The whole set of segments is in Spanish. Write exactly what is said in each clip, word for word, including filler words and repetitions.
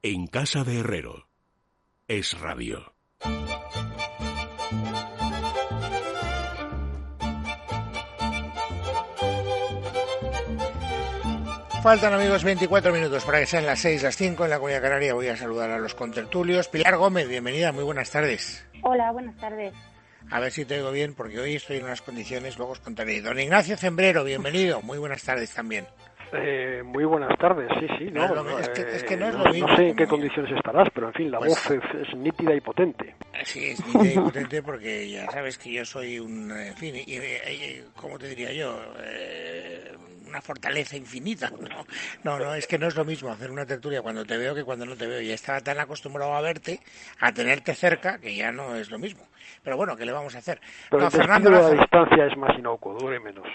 En casa de Herrero. Es Radio. Faltan, amigos, veinticuatro minutos para que sean las seis, las cinco en la Comunidad Canaria. Voy a saludar a los contertulios. Pilar Gómez, bienvenida, muy buenas tardes. Hola, buenas tardes. A ver si te oigo bien, porque hoy estoy en unas condiciones, luego os contaré. Don Ignacio Zembrero, bienvenido, muy buenas tardes también. Eh, muy buenas tardes, sí, sí. No, no, no, es, que, es que no eh, es lo lo mismo. No sé en qué condiciones estarás, pero en fin, la pues, voz es, es nítida y potente. Sí, es nítida y potente porque ya sabes que yo soy un, en fin, y, y, y, ¿cómo te diría yo? Eh, una fortaleza infinita. No, no, no, es que no es lo mismo hacer una tertulia cuando te veo que cuando no te veo. Y estaba tan acostumbrado a verte, a tenerte cerca, que ya no es lo mismo. Pero bueno, ¿qué le vamos a hacer? Pero no, el Fernando de la Lázaro. distancia es más inocuo, dure menos.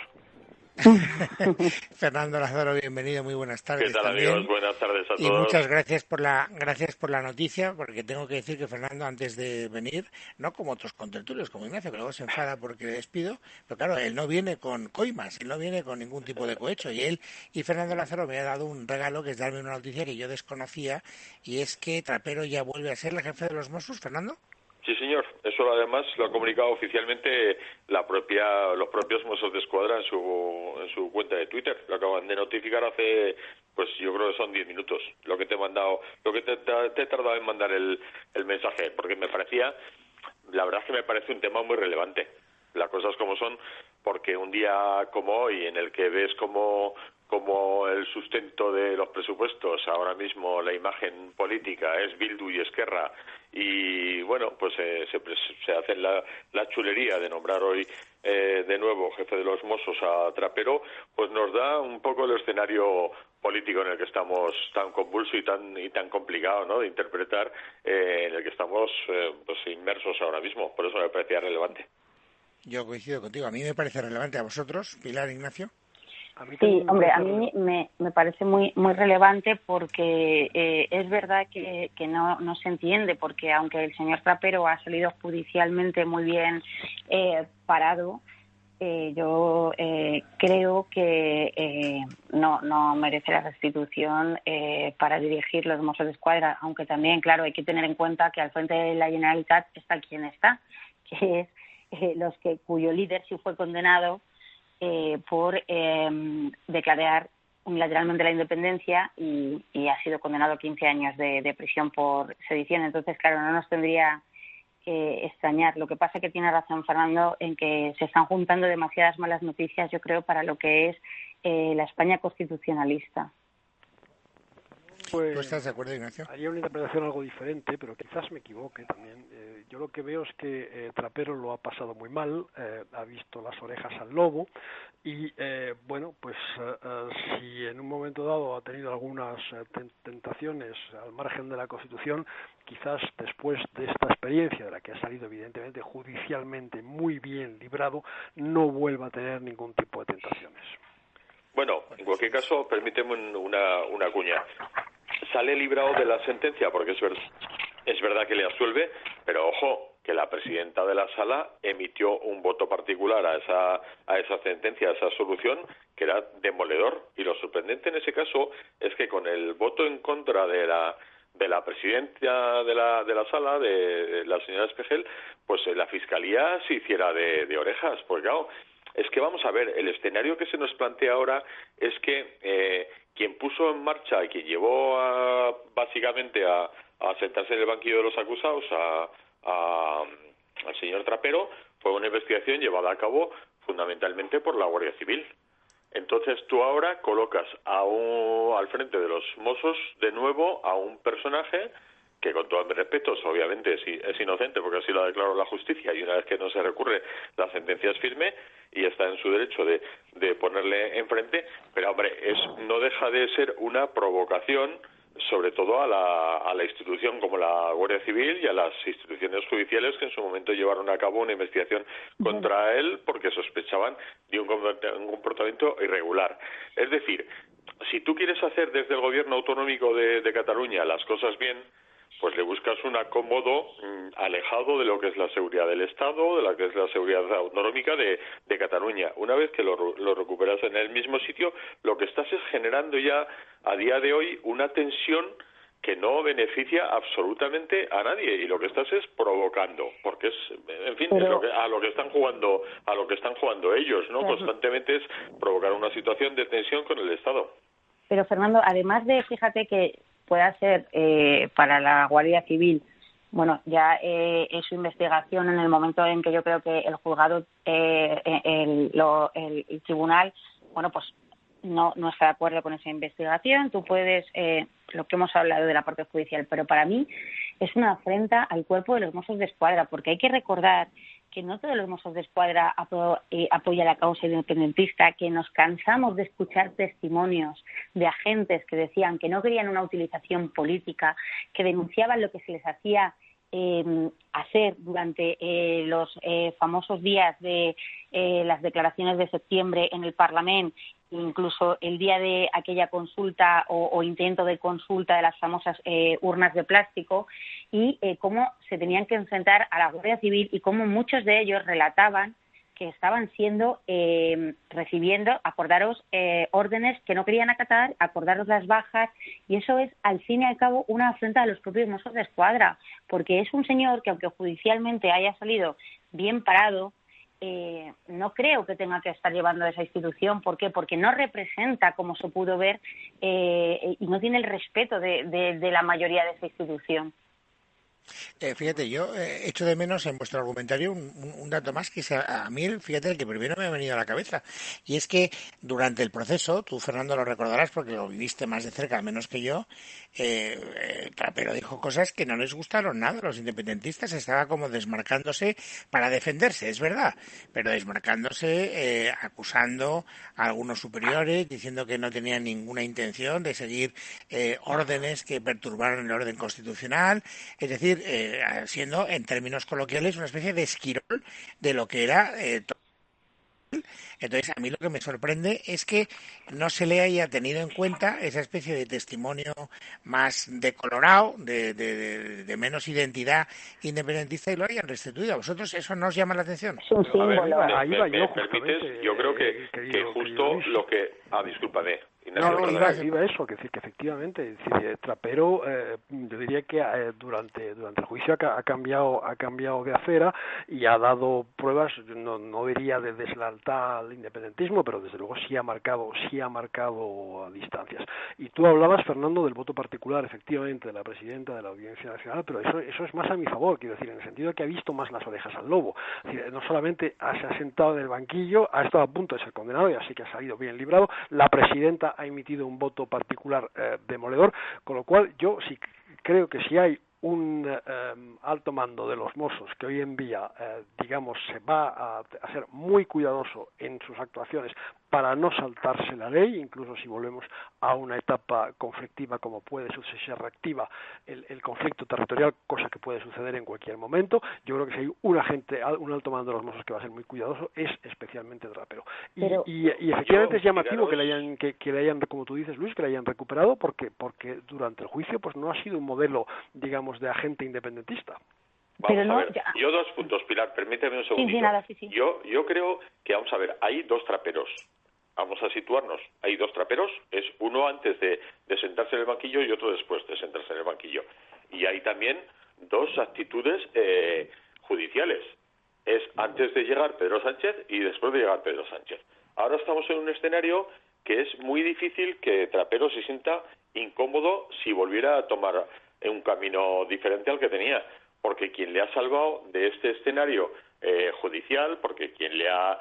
Fernando Lázaro, bienvenido, muy buenas tardes. ¿Qué tal, también. amigos? Buenas tardes a todos. Y muchas gracias por la gracias por la noticia, porque tengo que decir que Fernando, antes de venir, no como otros contertulios, como Ignacio, que luego se enfada porque le despido, pero claro, él no viene con coimas, él no viene con ningún tipo de cohecho, y él y Fernando Lázaro me ha dado un regalo, que es darme una noticia que yo desconocía, y es que Trapero ya vuelve a ser el jefe de los Mossos, Fernando. Sí, señor. Eso además lo ha comunicado oficialmente la propia, los propios Mossos de Escuadra en su, en su cuenta de Twitter. Lo acaban de notificar hace, pues yo creo que son diez minutos. Lo que te he mandado, lo que te, te, te he tardado en mandar el, el mensaje, porque me parecía, la verdad es que me parece un tema muy relevante. Las cosas como son, porque un día como hoy, en el que ves como como el sustento de los presupuestos, ahora mismo la imagen política es Bildu y Esquerra, y bueno, pues eh, se, se hace la, la chulería de nombrar hoy eh, de nuevo jefe de los Mossos a Trapero, pues nos da un poco el escenario político en el que estamos tan convulso y tan y tan complicado, ¿no?, de interpretar, eh, en el que estamos eh, pues inmersos ahora mismo. Por eso me parecía relevante. Yo coincido contigo. A mí me parece relevante. ¿A vosotros, Pilar, Ignacio? Sí, hombre, a mí me, me parece muy muy relevante porque eh, es verdad que, que no, no se entiende, porque aunque el señor Trapero ha salido judicialmente muy bien eh, parado, eh, yo eh, creo que eh, no, no merece la restitución eh, para dirigir los Mossos de Escuadra, aunque también, claro, hay que tener en cuenta que al frente de la Generalitat está quien está, que es eh, los que cuyo líder sí fue condenado Eh, por eh, declarar unilateralmente la independencia y, y ha sido condenado a quince años de, de prisión por sedición. Entonces, claro, no nos tendría que extrañar. Lo que pasa es que tiene razón Fernando en que se están juntando demasiadas malas noticias, yo creo, para lo que es eh, la España constitucionalista. Pues, ¿Tú estás de acuerdo, Ignacio? Haría una interpretación algo diferente, pero quizás me equivoque también. Eh, yo lo que veo es que eh, Trapero lo ha pasado muy mal, eh, ha visto las orejas al lobo y, eh, bueno, pues eh, eh, si en un momento dado ha tenido algunas eh, tentaciones al margen de la Constitución, quizás después de esta experiencia, de la que ha salido evidentemente judicialmente muy bien librado, no vuelva a tener ningún tipo de tentaciones. Bueno, en cualquier caso, permíteme una, una cuña. Sale librado de la sentencia porque es, ver, es verdad que le absuelve, pero ojo, que la presidenta de la sala emitió un voto particular a esa a esa sentencia, a esa solución, que era demoledor. Y lo sorprendente en ese caso es que con el voto en contra de la de la presidenta de la de la sala, de, de la señora Espejel, pues la fiscalía se hiciera de, de orejas, porque claro, es que vamos a ver, el escenario que se nos plantea ahora es que eh, quien puso en marcha y quien llevó a, básicamente a, a sentarse en el banquillo de los acusados a, a, al señor Trapero fue una investigación llevada a cabo fundamentalmente por la Guardia Civil. Entonces tú ahora colocas a un, al frente de los Mossos de nuevo a un personaje que, con todos mis respetos, obviamente es, es inocente porque así lo ha declarado la justicia, y una vez que no se recurre la sentencia es firme y está en su derecho de, de ponerle enfrente, pero hombre, es no deja de ser una provocación, sobre todo a la, a la institución como la Guardia Civil y a las instituciones judiciales que en su momento llevaron a cabo una investigación contra él porque sospechaban de un comportamiento irregular. Es decir, si tú quieres hacer desde el gobierno autonómico de, de Cataluña las cosas bien, pues le buscas un acomodo mmm, alejado de lo que es la seguridad del Estado, de lo que es la seguridad autonómica de, de Cataluña. Una vez que lo, lo recuperas en el mismo sitio, lo que estás es generando ya a día de hoy una tensión que no beneficia absolutamente a nadie, y lo que estás es provocando, porque es, en fin, Pero, es lo que, a lo que están jugando, a lo que están jugando ellos, ¿no? Pero, Constantemente es provocar una situación de tensión con el Estado. Pero Fernando, además de, fíjate que pueda ser eh, para la Guardia Civil, bueno, ya eh, es su investigación en el momento en que yo creo que el juzgado, eh, el, lo, el, el tribunal, bueno, pues no, no está de acuerdo con esa investigación. Tú puedes, eh, lo que hemos hablado de la parte judicial, pero para mí es una afrenta al cuerpo de los Mossos de Escuadra, porque hay que recordar que no todos los Mossos de Escuadra apo eh, apoya la causa independentista, que nos cansamos de escuchar testimonios de agentes que decían que no querían una utilización política, que denunciaban lo que se les hacía eh, hacer durante eh, los eh, famosos días de eh, las declaraciones de septiembre en el Parlamento, incluso el día de aquella consulta o, o intento de consulta de las famosas eh, urnas de plástico, y eh, cómo se tenían que enfrentar a la Guardia Civil y cómo muchos de ellos relataban que estaban siendo, eh, recibiendo, acordaros, eh, órdenes que no querían acatar, acordaros las bajas, y eso es, al fin y al cabo, una afrenta a los propios Mossos de Escuadra, porque es un señor que, aunque judicialmente haya salido bien parado, Eh, no creo que tenga que estar llevando a esa institución. ¿Por qué? Porque no representa, como se pudo ver, eh, y no tiene el respeto de, de, de la mayoría de esa institución. Eh, fíjate, yo eh, echo de menos en vuestro argumentario un, un, un dato más que es a, a mí, fíjate, el que primero me ha venido a la cabeza. Y es que durante el proceso, tú, Fernando, lo recordarás porque lo viviste más de cerca, al menos que yo, eh, eh, Trapero dijo cosas que no les gustaron nada a los independentistas. Estaba como desmarcándose para defenderse, es verdad, pero desmarcándose, eh, acusando a algunos superiores, diciendo que no tenían ninguna intención de seguir eh, órdenes que perturbaran el orden constitucional. Es decir, Eh, siendo en términos coloquiales una especie de esquirol de lo que era eh, entonces, a mí lo que me sorprende es que no se le haya tenido en cuenta esa especie de testimonio más decolorado, de, de, de, de menos identidad independentista, y lo hayan restituido. ¿A vosotros eso no os llama la atención? Es un símbolo. A ver, me, me, me permites, yo creo que, que justo lo que... Ah, discúlpame. No, no, iba, iba eso, que decir que efectivamente, es decir, Trapero, eh, yo diría que eh, durante durante el juicio ha, ha cambiado ha cambiado de acera y ha dado pruebas, no, no diría de deslealtad al independentismo, pero desde luego sí ha marcado sí ha marcado a distancias. Y tú hablabas, Fernando, del voto particular, efectivamente, de la presidenta de la Audiencia Nacional, pero eso eso es más a mi favor, quiero decir, en el sentido de que ha visto más las orejas al lobo. Es decir, no solamente ha, se ha sentado en el banquillo, ha estado a punto de ser condenado y así que ha salido bien librado. La presidenta ha emitido un voto particular eh, demoledor, con lo cual yo sí creo que si hay un eh, alto mando de los Mossos que hoy en día, eh, digamos, se va a, a ser muy cuidadoso en sus actuaciones para no saltarse la ley, incluso si volvemos a una etapa conflictiva como puede suceder, se reactiva el, el conflicto territorial, cosa que puede suceder en cualquier momento. Yo creo que si hay un agente, un alto mando de los Mossos que va a ser muy cuidadoso, es especialmente Trapero. Y, Pero, y, y efectivamente yo, es llamativo miraros, que le hayan, que, que le hayan, como tú dices, Luis, que le hayan recuperado, porque porque durante el juicio pues no ha sido un modelo, digamos, de agente independentista. Vamos Pero a no, ver, ya... yo dos puntos, Pilar, permíteme un segundito. Sí, sí, nada, sí, sí. Yo, yo creo que, vamos a ver, hay dos traperos. Vamos a situarnos. Hay dos traperos, es uno antes de, de sentarse en el banquillo y otro después de sentarse en el banquillo. Y hay también dos actitudes eh, judiciales. Es antes de llegar Pedro Sánchez y después de llegar Pedro Sánchez. Ahora estamos en un escenario que es muy difícil que Trapero se sienta incómodo si volviera a tomar un camino diferente al que tenía, porque quien le ha salvado de este escenario eh, judicial, porque quien le ha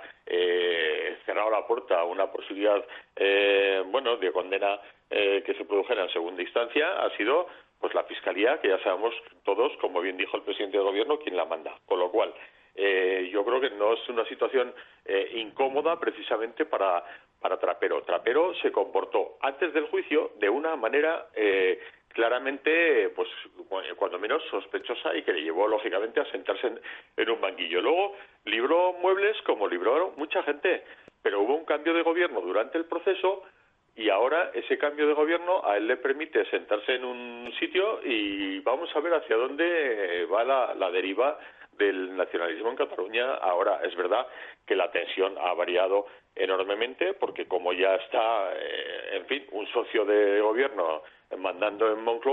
eh, cerrado la puerta a una posibilidad eh, bueno de condena eh, que se produjera en segunda instancia ha sido pues la Fiscalía, que ya sabemos todos, como bien dijo el presidente del Gobierno, quién la manda. Con lo cual, eh, yo creo que no es una situación eh, incómoda precisamente para para Trapero. Trapero se comportó antes del juicio de una manera eh, claramente, pues cuando menos sospechosa, y que le llevó lógicamente a sentarse en, en un banquillo. Luego libró muebles como libró mucha gente, pero hubo un cambio de gobierno durante el proceso y ahora ese cambio de gobierno a él le permite sentarse en un sitio y vamos a ver hacia dónde va la, la deriva del nacionalismo en Cataluña. Ahora es verdad que la tensión ha variado enormemente porque como ya está, eh, en fin, un socio de gobierno mandando en Moncloa,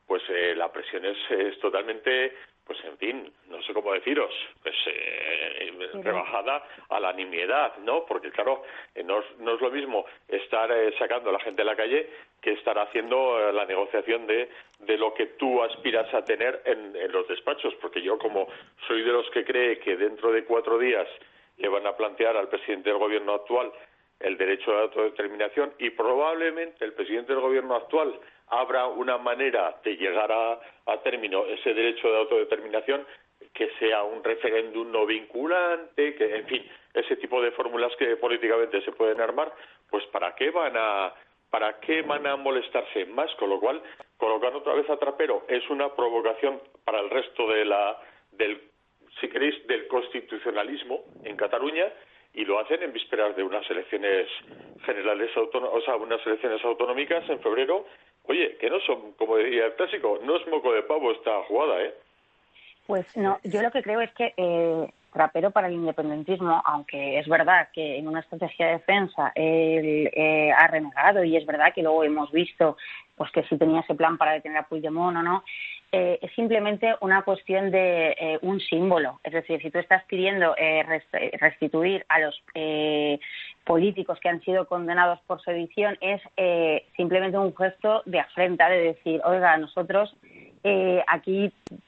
pues eh, la presión es, es totalmente, pues en fin, no sé cómo deciros, pues eh, rebajada a la nimiedad, ¿no? Porque claro, eh, no, es, no es lo mismo estar eh, sacando a la gente a la calle que estar haciendo eh, la negociación de, de lo que tú aspiras a tener en, en los despachos, porque yo como soy de los que cree que dentro de cuatro días le van a plantear al presidente del gobierno actual el derecho a la autodeterminación y probablemente el presidente del gobierno actual abra una manera de llegar a, a término ese derecho de autodeterminación que sea un referéndum no vinculante, que en fin, ese tipo de fórmulas que políticamente se pueden armar, pues ¿para qué van a para qué van a molestarse más? Con lo cual, colocar otra vez a Trapero es una provocación para el resto de la del si queréis del constitucionalismo en Cataluña, y lo hacen en vísperas de unas elecciones generales autonómicas, o sea, unas elecciones autonómicas en febrero. Oye, que no son, como diría el clásico, no es moco de pavo esta jugada, ¿eh? Pues no, yo lo que creo es que eh, Trapero para el independentismo, aunque es verdad que en una estrategia de defensa él eh, ha renegado, y es verdad que luego hemos visto pues que si tenía ese plan para detener a Puigdemont o no, eh, es simplemente una cuestión de eh, un símbolo. Es decir, si tú estás pidiendo eh, restituir a los eh, políticos que han sido condenados por sedición, es eh, simplemente un gesto de afrenta, de decir, oiga, nosotros eh, aquí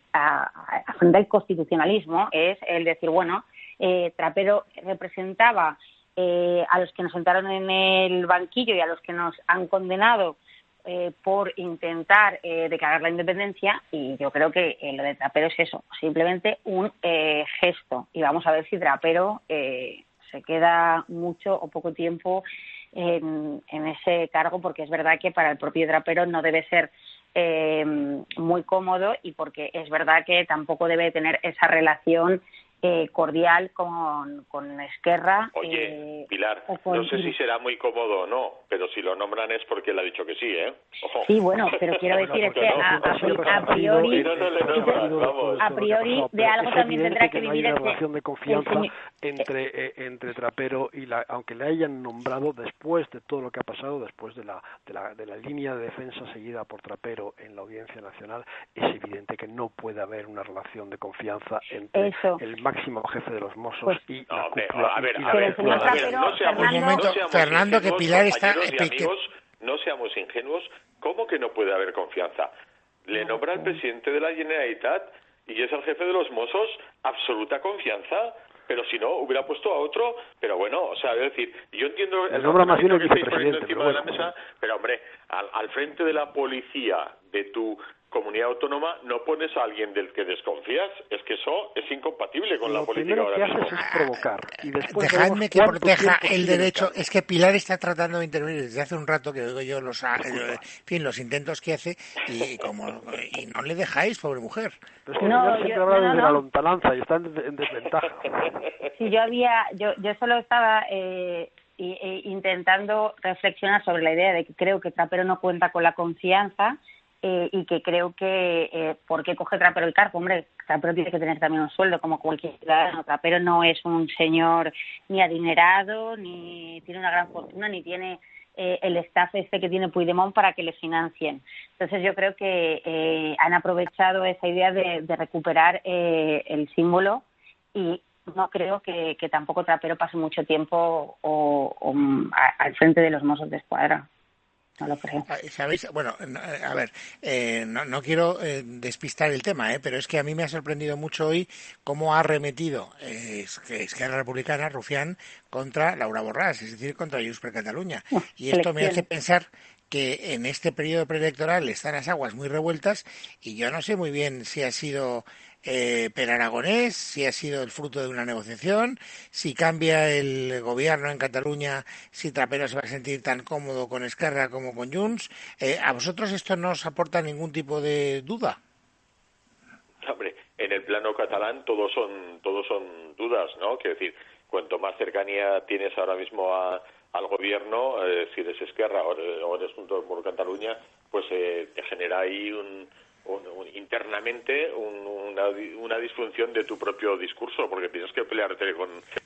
a, a frente al constitucionalismo, es el decir, bueno, eh, Trapero representaba eh, a los que nos sentaron en el banquillo y a los que nos han condenado eh, por intentar eh, declarar la independencia, y yo creo que eh, lo de Trapero es eso, simplemente un eh, gesto, y vamos a ver si Trapero eh, se queda mucho o poco tiempo en, en ese cargo, porque es verdad que para el propio Trapero no debe ser Eh, muy cómodo, y porque es verdad que tampoco debe tener esa relación eh, cordial con, con Esquerra. Oye, eh, Pilar, con... no sé si será muy cómodo o no, pero si lo nombran es porque él ha dicho que sí, ¿eh? Ojo. Sí, bueno, pero quiero decir es que a, a, a priori, a priori de algo también tendrá que vivir una ese... relación de confianza entre, eh, entre Trapero y la, aunque le hayan nombrado después de todo lo que ha pasado, después de la, de la, de la línea de defensa seguida por Trapero en la Audiencia Nacional, es evidente que no puede haber una relación de confianza entre Eso. el máximo jefe de los Mossos pues, y no, la hombre, cúpula. a ver, y a la ver, Pero, a ver, Trapero, no seamos, un momento, no seamos Fernando, que Pilar está... compañeros y que- amigos, no seamos ingenuos, ¿cómo que no puede haber confianza? Le nombra al presidente de la Generalitat y es el jefe de los Mossos, absoluta confianza, pero si no, hubiera puesto a otro, pero bueno, o sea, es decir, yo entiendo el nombra más bien el razonamiento que estáis poniendo vicepresidente, encima pero de la bueno. mesa, pero hombre, al, al frente de la policía de tu comunidad autónoma no pones a alguien del que desconfías, es que eso es incompatible con Lo la política primero que ahora mismo. haces es provocar y después Dejadme veremos que cuánto proteja tiempo el sigue en derecho. cargo. Es que Pilar está tratando de intervenir desde hace un rato, que oigo yo los, a- eh, en fin, los intentos que hace, y como y no le dejáis, pobre mujer. Pero es que el No, señor yo- siempre habla no, no, desde no. la lontananza y está en, des- en desventaja. Sí, yo había, yo, yo solo estaba eh, i- i- intentando reflexionar sobre la idea de que creo que Trapero no cuenta con la confianza, eh, y que creo que eh, ¿por qué coge Trapero el cargo? Hombre, Trapero tiene que tener también un sueldo como cualquier ciudadano. Trapero no es un señor ni adinerado, ni tiene una gran fortuna, ni tiene eh, el staff este que tiene Puigdemont para que le financien. Entonces yo creo que eh, han aprovechado esa idea de, de recuperar eh, el símbolo, y no creo que, que tampoco Trapero pase mucho tiempo o, o, a, al frente de los Mossos de Escuadra. No lo creo. ¿Sabéis? Bueno, a ver, eh, no, no quiero eh, despistar el tema, eh, pero es que a mí me ha sorprendido mucho hoy cómo ha arremetido eh, es que Esquerra Republicana, Rufián, contra Laura Borràs, es decir, contra Junts per Catalunya. Y esto me hace pensar que en este periodo preelectoral están las aguas muy revueltas, y yo no sé muy bien si ha sido eh, Per Aragonés, si ha sido el fruto de una negociación, si cambia el gobierno en Cataluña, si Trapero se va a sentir tan cómodo con Esquerra como con Junts. Eh, ¿A vosotros esto no os aporta ningún tipo de duda? Hombre, en el plano catalán todos son todos son dudas, ¿no? Quiero decir, cuanto más cercanía tienes ahora mismo a, al gobierno, eh, si eres Esquerra o eres, o eres Junts por Catalunya, pues eh, te genera ahí un, un, un internamente un, una, una disfunción de tu propio discurso, porque tienes que pelearte con,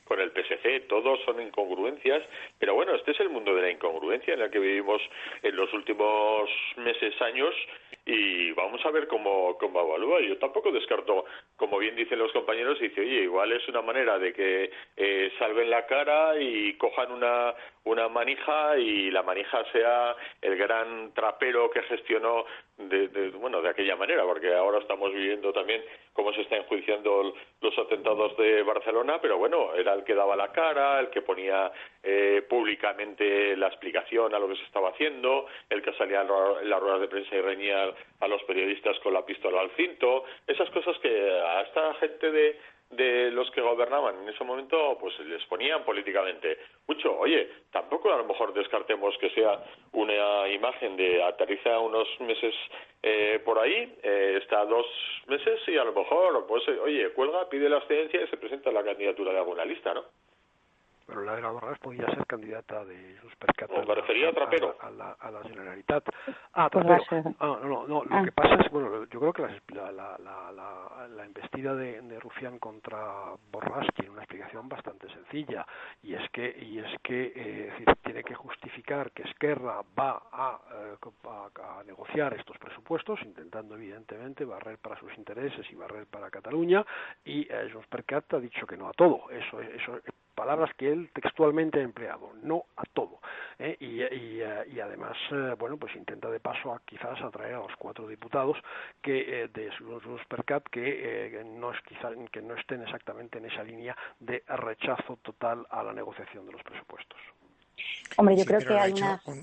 con el P S C, todos son incongruencias, pero bueno, este es el mundo de la incongruencia en el que vivimos en los últimos meses, años, y vamos a ver cómo, cómo evalúa. Yo tampoco descarto, como bien dicen los compañeros, dice, oye, igual es una manera de que eh, salven la cara y cojan una una manija y la manija sea el gran trapero que gestionó de, de bueno de aquella manera, porque ahora estamos viviendo también cómo se están enjuiciando los atentados de Barcelona, pero bueno, era el que daba la cara, el que ponía eh, públicamente la explicación a lo que se estaba haciendo, el que salía en las ruedas de prensa y reñía a los periodistas con la pistola al cinto, esas cosas que a esta gente de de los que gobernaban en ese momento pues les ponían políticamente mucho. Oye, tampoco a lo mejor descartemos que sea una imagen de aterriza unos meses eh, por ahí, eh, está dos meses y a lo mejor pues eh, oye, cuelga, pide la excedencia y se presenta la candidatura de alguna lista, ¿no? Pero la Eva Borràs podía ser candidata de Junts per Cat no, parecería a, Trapero. A, la, a la Generalitat. Ah, Trapero. Ah, no, no, no, lo ah. que pasa es, bueno, yo creo que la, la, la, la, la investida de, de Rufián contra Borràs tiene una explicación bastante sencilla, y es que, y es que eh, es decir, tiene que justificar que Esquerra va a, a, a negociar estos presupuestos, intentando evidentemente barrer para sus intereses y barrer para Cataluña, y eh, Junts per Cat ha dicho que no a todo. Eso, eso palabras que él textualmente ha empleado, no a todo, ¿eh? y, y, y además, eh, bueno, pues intenta de paso a, quizás atraer a los cuatro diputados que eh, de Junts per Cat que eh, no es quizá, que no estén exactamente en esa línea de rechazo total a la negociación de los presupuestos. Hombre, yo sí, creo que hay una un...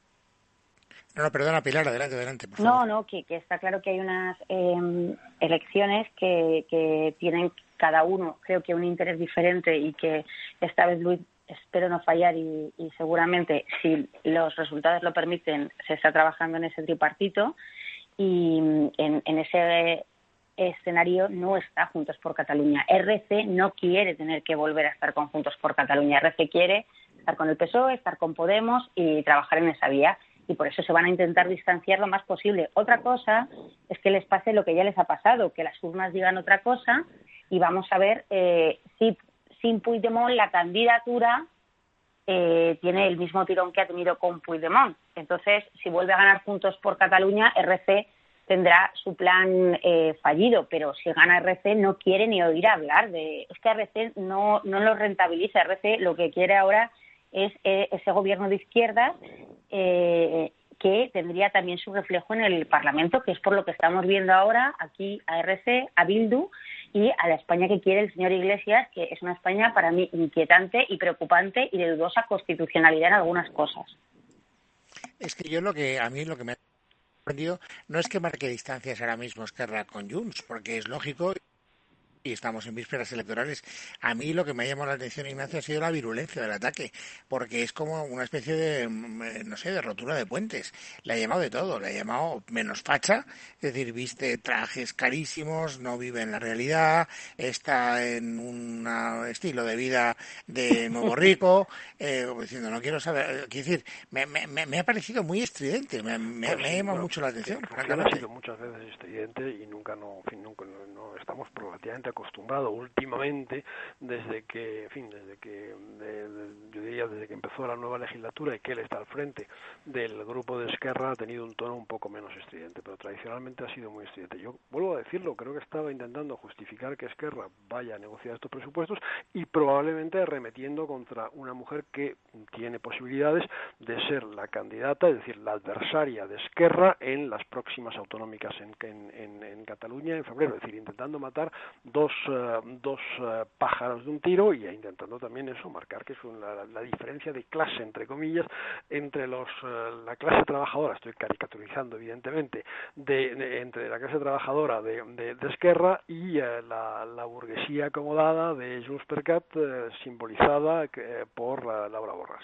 No, no, perdona, Pilar, adelante, adelante, por no, favor. no, que, que está claro que hay unas eh, elecciones que, que tienen cada uno, creo que un interés diferente, y que esta vez Luis, espero no fallar, y, y seguramente, si los resultados lo permiten, se está trabajando en ese tripartito, y en, en ese escenario no está Juntos por Cataluña. R C no quiere tener que volver a estar con Juntos por Cataluña. R C quiere estar con el P S O E, estar con Podemos y trabajar en esa vía. Y por eso se van a intentar distanciar lo más posible. Otra cosa es que les pase lo que ya les ha pasado, que las urnas digan otra cosa, y vamos a ver eh, si sin Puigdemont la candidatura eh, tiene el mismo tirón que ha tenido con Puigdemont. Entonces, si vuelve a ganar Juntos por Cataluña, R C tendrá su plan eh, fallido, pero si gana R C no quiere ni oír hablar de... Es que R C no, no lo rentabiliza. R C lo que quiere ahora es eh, ese gobierno de izquierdas eh, que tendría también su reflejo en el Parlamento, que es por lo que estamos viendo ahora aquí a R C, a Bildu y a la España que quiere el señor Iglesias, que es una España para mí inquietante y preocupante y de dudosa constitucionalidad en algunas cosas. Es que yo lo que a mí lo que me ha sorprendido no es que marque distancias ahora mismo Esquerra con Junts, porque es lógico y estamos en vísperas electorales. A mí lo que me ha llamado la atención, Ignacio, ha sido la virulencia del ataque, porque es como una especie de, no sé, de rotura de puentes. Le ha llamado de todo, le ha llamado menos facha, es decir, viste trajes carísimos, no vive en la realidad, está en un estilo de vida de nuevo rico, eh, diciendo, no quiero saber, quiero decir, me, me, me ha parecido muy estridente, me, me, pues me ha sí, llamado bueno, mucho la atención. Ha sido muchas veces estridente y nunca, no, en fin, nunca no, no estamos relativamente acostumbrado últimamente, desde que, en fin, desde que, de, de, yo diría desde que empezó la nueva legislatura y que él está al frente del grupo de Esquerra, ha tenido un tono un poco menos estridente, pero tradicionalmente ha sido muy estridente. Yo vuelvo a decirlo, creo que estaba intentando justificar que Esquerra vaya a negociar estos presupuestos y probablemente arremetiendo contra una mujer que tiene posibilidades de ser la candidata, es decir, la adversaria de Esquerra en las próximas autonómicas en, en, en, en Cataluña en febrero, es decir, intentando matar dos, uh, dos uh, pájaros de un tiro y intentando también eso, marcar que es la, la diferencia de clase, entre comillas, entre los uh, la clase trabajadora, estoy caricaturizando evidentemente, de, de, entre la clase trabajadora de, de, de Esquerra y uh, la, la burguesía acomodada de Junts per Cat, uh, simbolizada uh, por uh, Laura Borràs.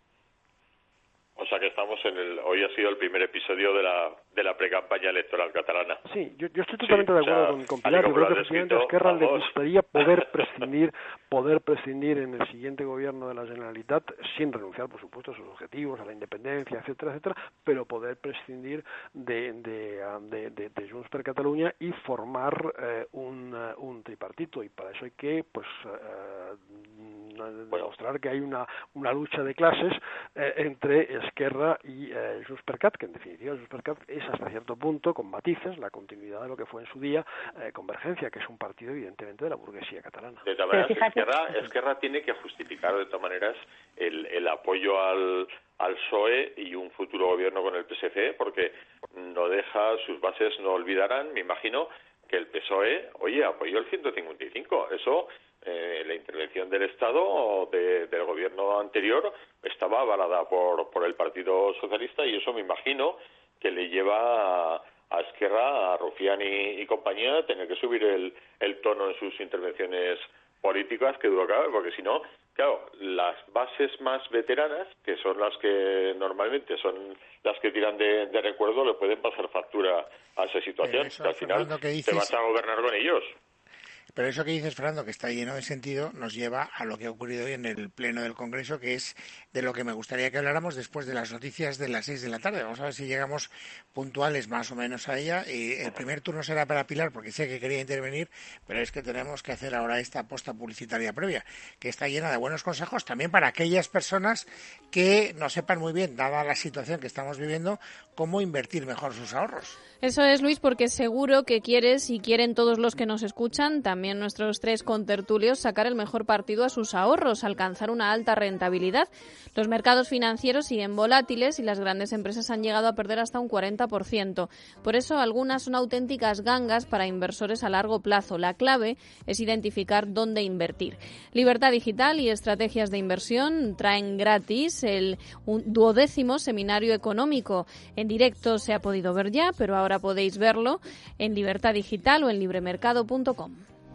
O sea que estamos en el... Hoy ha sido el primer episodio de la de la precampaña electoral catalana. Sí, yo, yo estoy totalmente sí, de acuerdo o sea, con, con Pilar. Yo creo que presidente a Esquerra le vamos. gustaría poder prescindir, poder prescindir en el siguiente gobierno de la Generalitat, sin renunciar, por supuesto, a sus objetivos, a la independencia, etcétera, etcétera, pero poder prescindir de, de, de, de, de Junts per Catalunya y formar eh, un, un tripartito. Y para eso hay que, pues... Eh, demostrar bueno. que hay una, una lucha de clases eh, entre Esquerra y eh, Junts per Cat, que en definitiva Junts per Cat es hasta cierto punto, con matices, la continuidad de lo que fue en su día eh, Convergencia, que es un partido evidentemente de la burguesía catalana. De todas maneras, Esquerra, Esquerra tiene que justificar de todas maneras el, el apoyo al, al P S O E y un futuro gobierno con el P S C, porque no deja, sus bases no olvidarán, me imagino, que el P S O E, oye, apoyó el ciento cincuenta y cinco. Eso, eh, la intervención del Estado de, del gobierno anterior estaba avalada por, por el Partido Socialista, y eso me imagino que le lleva a, a Esquerra, a Rufián y, y compañía, a tener que subir el, el tono en sus intervenciones políticas, que duda cabe, porque si no, claro, las bases más veteranas, que son las que normalmente son las que tiran de, de recuerdo, le pueden pasar factura a esa situación, eso, que al final que dices, te vas a gobernar con ellos. Pero eso que dices, Fernando, que está lleno de sentido, nos lleva a lo que ha ocurrido hoy en el Pleno del Congreso, que es de lo que me gustaría que habláramos después de las noticias de las seis de la tarde. Vamos a ver si llegamos puntuales más o menos a ella. Y el primer turno será para Pilar, porque sé que quería intervenir, pero es que tenemos que hacer ahora esta posta publicitaria previa, que está llena de buenos consejos también para aquellas personas que no sepan muy bien, dada la situación que estamos viviendo, cómo invertir mejor sus ahorros. Eso es, Luis, porque seguro que quieres y quieren todos los que nos escuchan, también nuestros tres contertulios, sacar el mejor partido a sus ahorros, alcanzar una alta rentabilidad. Los mercados financieros siguen volátiles y las grandes empresas han llegado a perder hasta un cuarenta por ciento. Por eso, algunas son auténticas gangas para inversores a largo plazo. La clave es identificar dónde invertir. Libertad Digital y Estrategias de Inversión traen gratis el duodécimo seminario económico. En directo se ha podido ver ya, pero ahora Ahora podéis verlo en Libertad Digital o en libremercado punto com.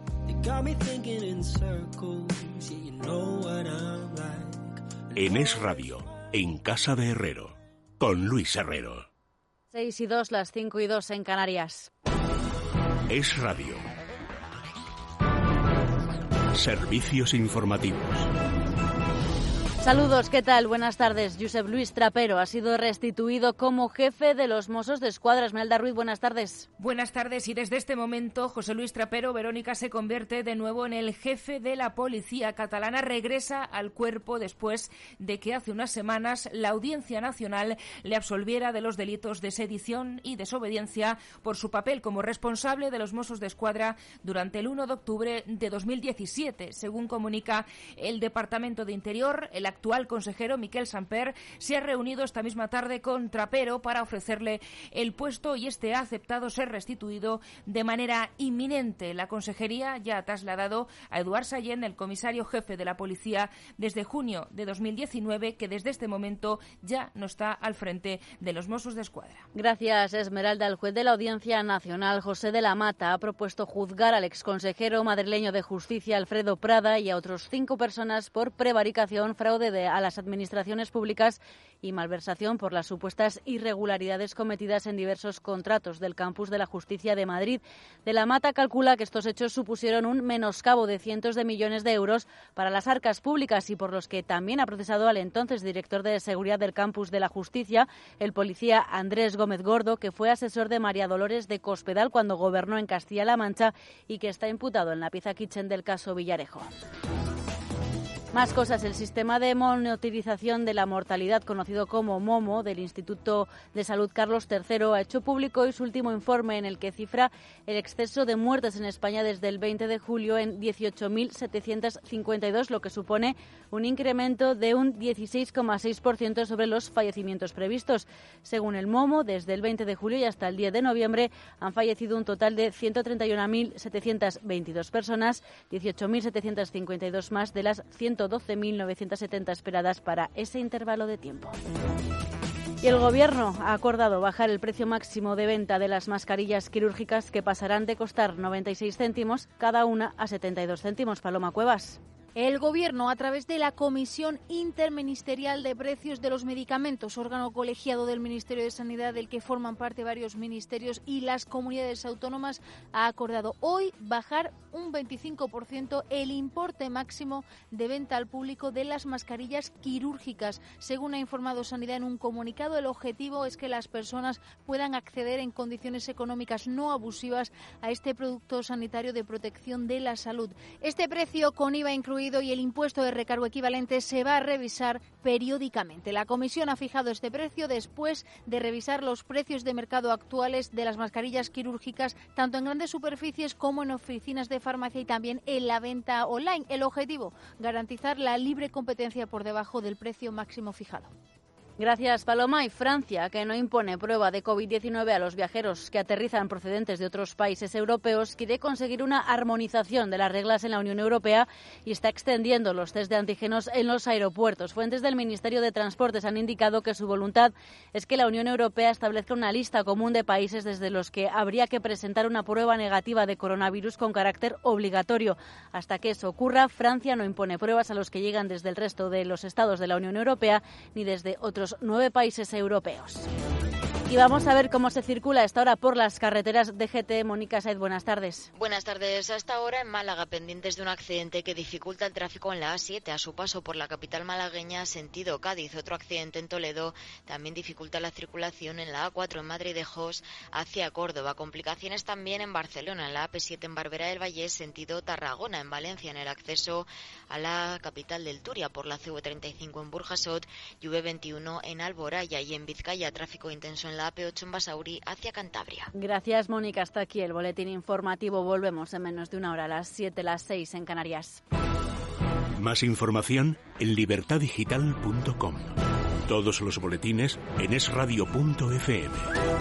En Es Radio, en Casa de Herrero, con Luis Herrero. Seis y dos, las cinco y dos en Canarias. Es Radio. Servicios informativos. Saludos, ¿qué tal? Buenas tardes. Josep Luis Trapero ha sido restituido como jefe de los Mossos d'Esquadra. Esmeralda Ruiz, buenas tardes. Buenas tardes, y desde este momento José Luis Trapero, Verónica, se convierte de nuevo en el jefe de la policía catalana. Regresa al cuerpo después de que hace unas semanas la Audiencia Nacional le absolviera de los delitos de sedición y desobediencia por su papel como responsable de los Mossos d'Esquadra durante el uno de octubre de dos mil diecisiete. Según comunica el Departamento de Interior, el actual consejero Miquel Samper se ha reunido esta misma tarde con Trapero para ofrecerle el puesto, y este ha aceptado ser restituido de manera inminente. La consejería ya ha trasladado a Eduard Sallent, el comisario jefe de la policía desde junio de dos mil diecinueve, que desde este momento ya no está al frente de los Mossos d'Esquadra. Gracias, Esmeralda. El juez de la Audiencia Nacional, José de la Mata, ha propuesto juzgar al exconsejero madrileño de Justicia, Alfredo Prada, y a otros cinco personas por prevaricación, fraude de a las administraciones públicas y malversación por las supuestas irregularidades cometidas en diversos contratos del Campus de la Justicia de Madrid. De la Mata calcula que estos hechos supusieron un menoscabo de cientos de millones de euros para las arcas públicas, y por los que también ha procesado al entonces director de Seguridad del Campus de la Justicia, el policía Andrés Gómez Gordo, que fue asesor de María Dolores de Cospedal cuando gobernó en Castilla-La Mancha y que está imputado en la pieza Kitchen del caso Villarejo. Más cosas. El sistema de monitorización de la mortalidad, conocido como MOMO, del Instituto de Salud Carlos tercero, ha hecho público hoy su último informe, en el que cifra el exceso de muertes en España desde el veinte de julio en dieciocho mil setecientos cincuenta y dos, lo que supone un incremento de un dieciséis coma seis por ciento sobre los fallecimientos previstos. Según el MOMO, desde el veinte de julio y hasta el diez de noviembre han fallecido un total de ciento treinta y una mil setecientos veintidós personas, dieciocho mil setecientos cincuenta y dos más de las ciento doce mil novecientos setenta esperadas para ese intervalo de tiempo. Y el Gobierno ha acordado bajar el precio máximo de venta de las mascarillas quirúrgicas, que pasarán de costar noventa y seis céntimos cada una a setenta y dos céntimos. Paloma Cuevas. El Gobierno, a través de la Comisión Interministerial de Precios de los Medicamentos, órgano colegiado del Ministerio de Sanidad, del que forman parte varios ministerios y las comunidades autónomas, ha acordado hoy bajar un veinticinco por ciento el importe máximo de venta al público de las mascarillas quirúrgicas. Según ha informado Sanidad en un comunicado, el objetivo es que las personas puedan acceder en condiciones económicas no abusivas a este producto sanitario de protección de la salud. Este precio, con I V A incluido, incluido, y el impuesto de recargo equivalente se va a revisar periódicamente. La Comisión ha fijado este precio después de revisar los precios de mercado actuales de las mascarillas quirúrgicas, tanto en grandes superficies como en oficinas de farmacia y también en la venta online. El objetivo, garantizar la libre competencia por debajo del precio máximo fijado. Gracias, Paloma. Y Francia, que no impone prueba de COVID diecinueve a los viajeros que aterrizan procedentes de otros países europeos, quiere conseguir una armonización de las reglas en la Unión Europea y está extendiendo los test de antígenos en los aeropuertos. Fuentes del Ministerio de Transportes han indicado que su voluntad es que la Unión Europea establezca una lista común de países desde los que habría que presentar una prueba negativa de coronavirus con carácter obligatorio. Hasta que eso ocurra, Francia no impone pruebas a los que llegan desde el resto de los estados de la Unión Europea ni desde otros nueve países europeos. Y vamos a ver cómo se circula a esta hora por las carreteras de G T. Mónica Saez, buenas tardes. Buenas tardes. A esta hora en Málaga, pendientes de un accidente que dificulta el tráfico en la A siete a su paso por la capital malagueña, sentido Cádiz. Otro accidente en Toledo también dificulta la circulación en la A cuatro en Madrid de Jos hacia Córdoba. Complicaciones también en Barcelona, en la A P siete en Barberá del Vallés, sentido Tarragona. En Valencia, en el acceso a la capital del Turia por la C V treinta y cinco en Burjasot y V veintiuno en Alboraya. Y en Vizcaya, tráfico intenso en la A P ocho en Basauri hacia Cantabria. Gracias, Mónica. Hasta aquí el boletín informativo. Volvemos en menos de una hora, a las siete, las seis en Canarias. Más información en libertad digital punto com. Todos los boletines en es radio punto efe eme.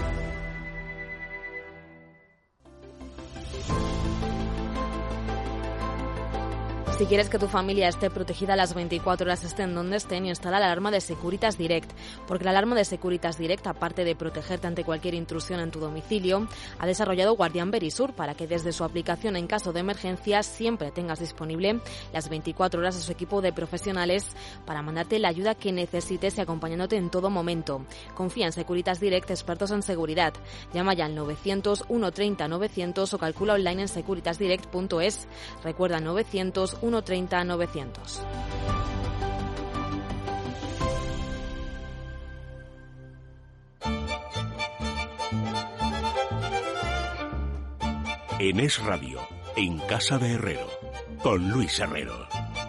Si quieres que tu familia esté protegida las veinticuatro horas, esté en donde estén, instala la alarma de Securitas Direct. Porque la alarma de Securitas Direct, aparte de protegerte ante cualquier intrusión en tu domicilio, ha desarrollado Guardián Verisur para que desde su aplicación en caso de emergencia siempre tengas disponible las veinticuatro horas a su equipo de profesionales para mandarte la ayuda que necesites y acompañándote en todo momento. Confía en Securitas Direct, expertos en seguridad. Llama ya al novecientos, ciento treinta, novecientos o calcula online en securitas direct punto es. Recuerda novecientos, ciento treinta, novecientos. En Es Radio, en Casa de Herrero, con Luis Herrero.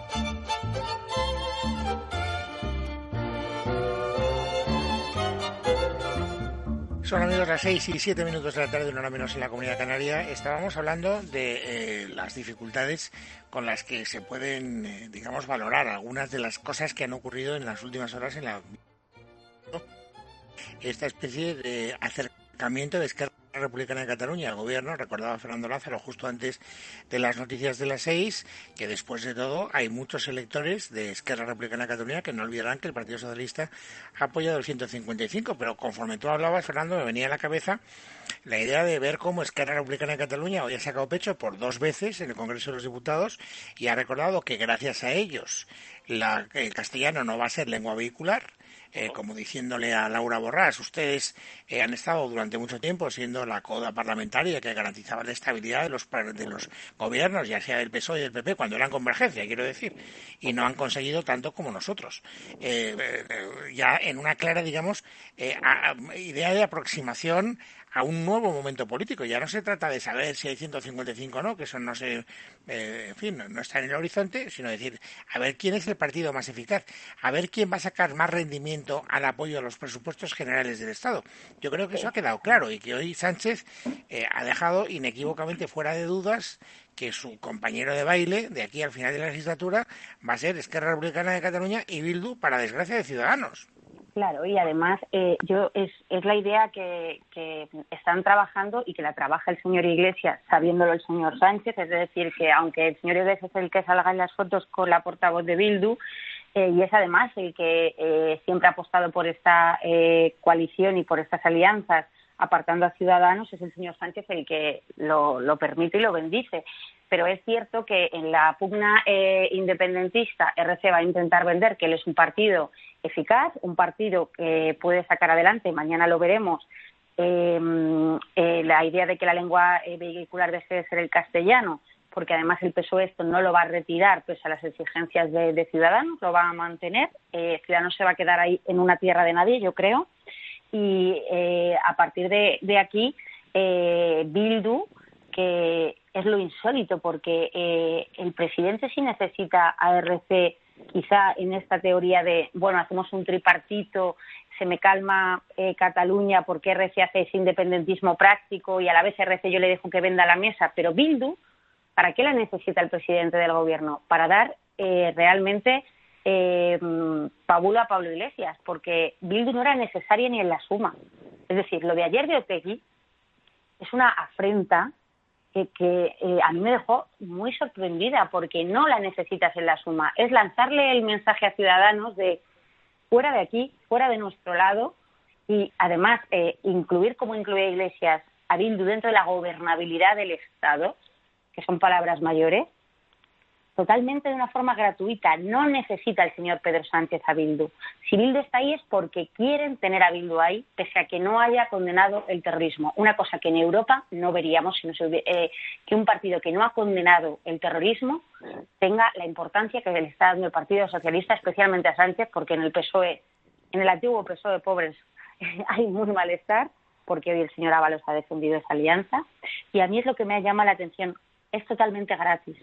Son, amigos, las seis y siete minutos de la tarde, una hora menos en la Comunidad Canaria. Estábamos hablando de eh, las dificultades con las que se pueden, eh, digamos, valorar algunas de las cosas que han ocurrido en las últimas horas en la... Esta especie de acercamiento de Esquerra Republicana de Cataluña al gobierno. Recordaba Fernando Lázaro justo antes de las noticias de las seis que después de todo hay muchos electores de Esquerra Republicana de Cataluña que no olvidarán que el Partido Socialista ha apoyado el ciento cincuenta y cinco, pero conforme tú hablabas, Fernando, me venía a la cabeza la idea de ver cómo Esquerra Republicana de Cataluña hoy ha sacado pecho por dos veces en el Congreso de los Diputados y ha recordado que gracias a ellos la, el castellano no va a ser lengua vehicular. Eh, como diciéndole a Laura Borràs, ustedes eh, han estado durante mucho tiempo siendo la coda parlamentaria que garantizaba la estabilidad de los de los gobiernos, ya sea del P S O E y del P P, cuando eran convergencia, quiero decir, y no han conseguido tanto como nosotros. Eh, eh, ya en una clara, digamos, eh, a, idea de aproximación a un nuevo momento político. Ya no se trata de saber si hay ciento cincuenta y cinco o no, que eso no se, eh, en fin, no, no está en el horizonte, sino decir, a ver quién es el partido más eficaz, a ver quién va a sacar más rendimiento al apoyo a los presupuestos generales del Estado. Yo creo que eso ha quedado claro y que hoy Sánchez eh, ha dejado inequívocamente fuera de dudas que su compañero de baile de aquí al final de la legislatura va a ser Esquerra Republicana de Cataluña y Bildu, para desgracia de Ciudadanos. Claro, y además eh, yo es, es la idea que, que están trabajando y que la trabaja el señor Iglesias, sabiéndolo el señor Sánchez, es decir, que aunque el señor Iglesias es el que salga en las fotos con la portavoz de Bildu, eh, y es además el que eh, siempre ha apostado por esta eh, coalición y por estas alianzas, apartando a Ciudadanos, es el señor Sánchez el que lo, lo permite y lo bendice. Pero es cierto que en la pugna eh, independentista R C va a intentar vender que él es un partido eficaz, un partido que puede sacar adelante, mañana lo veremos, eh, eh, la idea de que la lengua eh, vehicular deje de ser el castellano, porque además el P S O E esto no lo va a retirar pese a las exigencias de, de Ciudadanos, lo va a mantener. Eh, Ciudadanos se va a quedar ahí en una tierra de nadie, yo creo. Y eh, a partir de, de aquí, eh, Bildu, que es lo insólito, porque eh, el presidente sí necesita a R C, quizá en esta teoría de, bueno, hacemos un tripartito, se me calma eh, Cataluña porque R C hace ese independentismo práctico y a la vez R C yo le dejo que venda la mesa, pero Bildu, ¿para qué la necesita el presidente del gobierno? Para dar eh, realmente eh, pábulo a Pablo Iglesias, porque Bildu no era necesaria ni en la suma. Es decir, lo de ayer de Otegi es una afrenta que, que eh, a mí me dejó muy sorprendida, porque no la necesitas en la suma. Es lanzarle el mensaje a Ciudadanos de fuera de aquí, fuera de nuestro lado, y además eh, incluir, como incluye Iglesias, a Bildu dentro de la gobernabilidad del Estado, que son palabras mayores, totalmente de una forma gratuita. No necesita el señor Pedro Sánchez a Bildu. Si Bildu está ahí es porque quieren tener a Bildu ahí, pese a que no haya condenado el terrorismo. Una cosa que en Europa no veríamos, si no se hubiera, eh, que un partido que no ha condenado el terrorismo tenga la importancia que le está dando el Partido Socialista, especialmente a Sánchez, porque en el P S O E, en el antiguo P S O E pobres, hay muy malestar, porque hoy el señor Ábalos ha defendido esa alianza. Y a mí es lo que me llama la atención. Es totalmente gratis.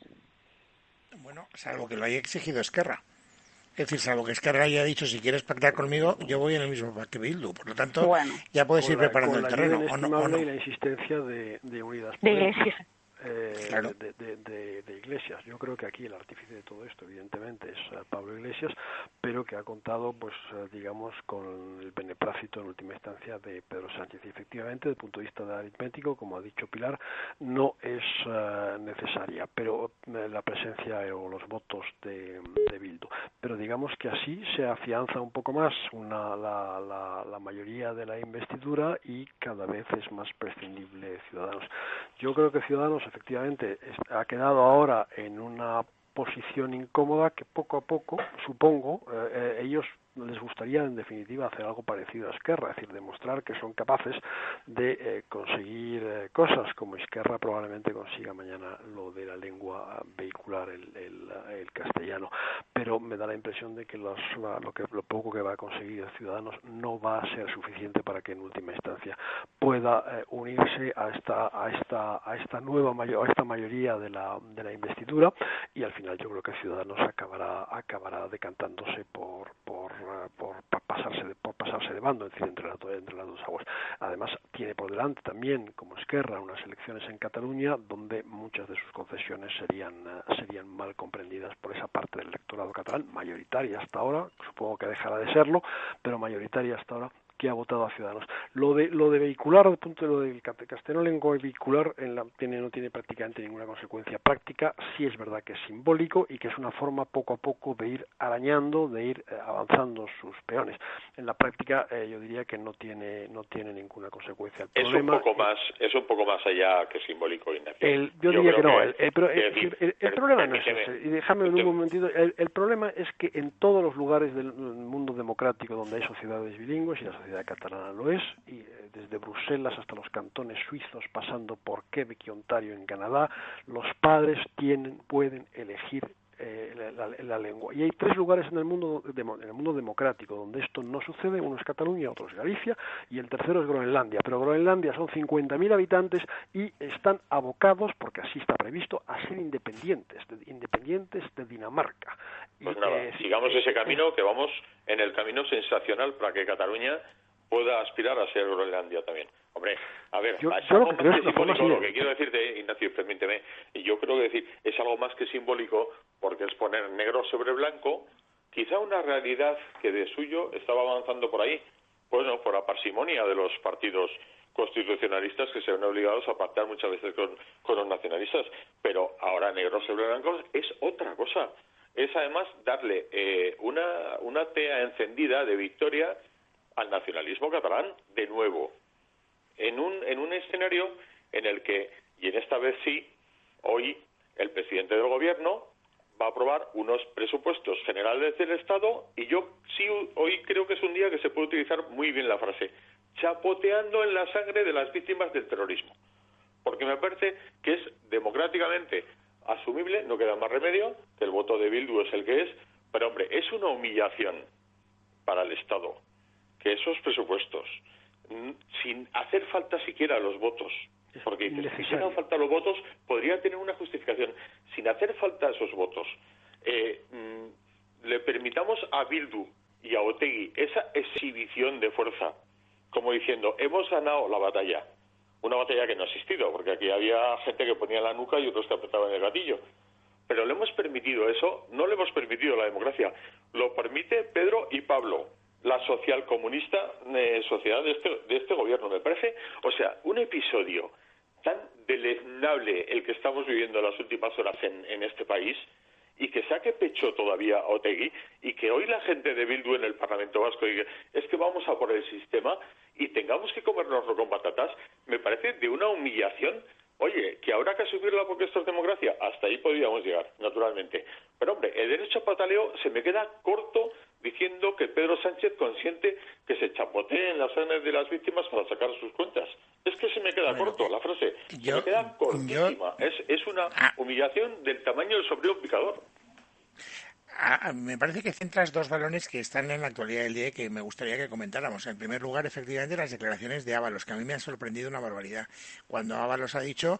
Bueno, salvo que lo haya exigido Esquerra. Es decir, salvo que Esquerra haya dicho, si quieres pactar conmigo, yo voy en el mismo pack que Bildu. Por lo tanto, bueno, ya puedes ir la, preparando el terreno. Con la ¿O no, o no? y la insistencia de, de Unidas de Iglesias. Eh, claro. de, de, de, de Iglesias. Yo creo que aquí el artífice de todo esto, evidentemente, es uh, Pablo Iglesias, pero que ha contado, pues, uh, digamos, con el beneplácito en última instancia de Pedro Sánchez. Y efectivamente, desde el punto de vista de aritmético, como ha dicho Pilar, no es uh, necesaria, pero uh, la presencia o los votos de, de Bildu. Pero digamos que así se afianza un poco más una, la, la, la mayoría de la investidura y cada vez es más prescindible Ciudadanos. Yo creo que Ciudadanos efectivamente ha quedado ahora en una posición incómoda que poco a poco, supongo, eh, ellos les gustaría en definitiva hacer algo parecido a Esquerra, es decir, demostrar que son capaces de eh, conseguir eh, cosas como Esquerra probablemente consiga mañana lo de la lengua vehicular, el, el, el castellano, pero me da la impresión de que los, lo, que, lo poco que va a conseguir Ciudadanos no va a ser suficiente para que en última instancia pueda eh, unirse a esta a esta a esta nueva mayor, a esta mayoría de la de la investidura, y al final yo creo que Ciudadanos acabará acabará decantándose por por por pasarse de, por pasarse de bando, es decir, entre las, entre las dos aguas. Además tiene por delante también, como Esquerra, unas elecciones en Cataluña donde muchas de sus concesiones serían serían mal comprendidas por esa parte del electorado catalán, mayoritaria hasta ahora, supongo que dejará de serlo, pero mayoritaria hasta ahora, que ha votado a Ciudadanos. Lo de lo de vehicular, al punto de lo del castellano lengua vehicular, en la, tiene, no tiene prácticamente ninguna consecuencia práctica. Sí es verdad que es simbólico y que es una forma poco a poco de ir arañando, de ir eh, avanzando sus peones. En la práctica eh, yo diría que no tiene no tiene ninguna consecuencia. El es problema, un poco más es un poco más allá que simbólico, Ignacio. El, yo, yo diría que no. Que, el, el, pero, el, decir, el, el problema no es ese. Y déjame en un momentito. El, el problema es que en todos los lugares del mundo democrático donde hay sociedades bilingües, y la sociedad catalana lo es, y eh, desde Bruselas hasta los cantones suizos, pasando por Quebec y Ontario en Canadá, los padres tienen pueden elegir eh, la, la, la lengua. Y hay tres lugares en el mundo de, en el mundo democrático donde esto no sucede. Uno es Cataluña, otro es Galicia y el tercero es Groenlandia. Pero Groenlandia son cincuenta mil habitantes y están abocados, porque así está previsto, a ser independientes, de, independientes de Dinamarca. Pues y, nada, eh, sigamos eh, ese camino, que vamos en el camino sensacional para que Cataluña pueda aspirar a ser Groenlandia también. Hombre, a ver, yo, es yo algo lo que más que creo simbólico. Lo que quiero decirte, Ignacio, permíteme, y yo creo que decir, es algo más que simbólico, porque es poner negro sobre blanco, quizá una realidad que de suyo estaba avanzando por ahí, bueno, por la parsimonia de los partidos constitucionalistas que se ven obligados a pactar muchas veces con, con los nacionalistas, pero ahora negro sobre blanco es otra cosa. Es además darle eh, una, una tea encendida de victoria al nacionalismo catalán, de nuevo, en un, en un escenario en el que, y en esta vez sí, hoy el presidente del gobierno va a aprobar unos presupuestos generales del Estado, y yo sí hoy creo que es un día que se puede utilizar muy bien la frase, chapoteando en la sangre de las víctimas del terrorismo, porque me parece que es democráticamente asumible, no queda más remedio, que el voto de Bildu es el que es, pero hombre, es una humillación para el Estado que esos presupuestos, sin hacer falta siquiera los votos Porque si hicieran falta los votos, podría tener una justificación. Sin hacer falta esos votos, eh, mmm, le permitamos a Bildu y a Otegi esa exhibición de fuerza, como diciendo, hemos ganado la batalla. Una batalla que no ha existido, porque aquí había gente que ponía la nuca y otros que apretaban el gatillo. Pero le hemos permitido eso, no le hemos permitido la democracia. Lo permite Pedro y Pablo, la socialcomunista eh, sociedad de este, de este gobierno. Me parece, o sea, un episodio tan deleznable el que estamos viviendo en las últimas horas en, en este país, y que saque pecho todavía a Otegi, y que hoy la gente de Bildu en el Parlamento Vasco diga, es que vamos a por el sistema y tengamos que comérnoslo con patatas, me parece de una humillación. Oye, que habrá que asumirla porque esto es democracia, hasta ahí podríamos llegar, naturalmente. Pero hombre, el derecho a pataleo se me queda corto diciendo que Pedro Sánchez consiente que se chapoteen las sangres de las víctimas para sacar sus cuentas. Es que se me queda bueno, corto la frase, yo, se me queda cortísima. Yo, es, es una ah, humillación del tamaño del sombrero picador. Ah, me parece que centras dos balones que están en la actualidad del día y que me gustaría que comentáramos. En primer lugar, efectivamente, las declaraciones de Ábalos, que a mí me han sorprendido una barbaridad. Cuando Ábalos ha dicho